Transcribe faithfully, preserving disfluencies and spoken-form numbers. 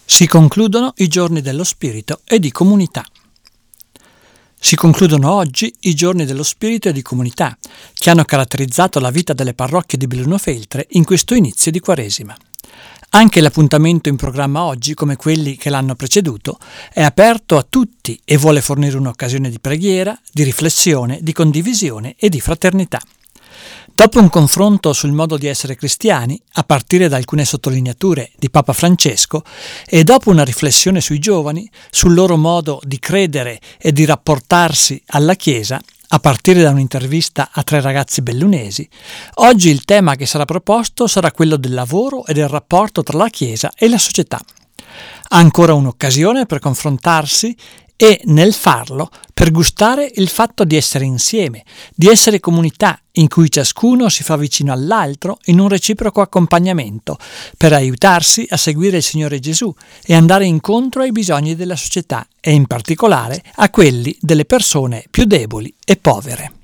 Si concludono i giorni dello spirito e di comunità. Si concludono oggi i giorni dello spirito e di comunità, che hanno caratterizzato la vita delle parrocchie di Belluno Feltre in questo inizio di Quaresima. Anche l'appuntamento in programma oggi, come quelli che l'hanno preceduto, è aperto a tutti e vuole fornire un'occasione di preghiera, di riflessione, di condivisione e di fraternità. Dopo un confronto sul modo di essere cristiani, a partire da alcune sottolineature di Papa Francesco, e dopo una riflessione sui giovani, sul loro modo di credere e di rapportarsi alla Chiesa, a partire da un'intervista a tre ragazzi bellunesi, oggi il tema che sarà proposto sarà quello del lavoro e del rapporto tra la Chiesa e la società. Ancora un'occasione per confrontarsi e, nel farlo, per gustare il fatto di essere insieme, di essere comunità in cui ciascuno si fa vicino all'altro in un reciproco accompagnamento, per aiutarsi a seguire il Signore Gesù e andare incontro ai bisogni della società e in particolare a quelli delle persone più deboli e povere.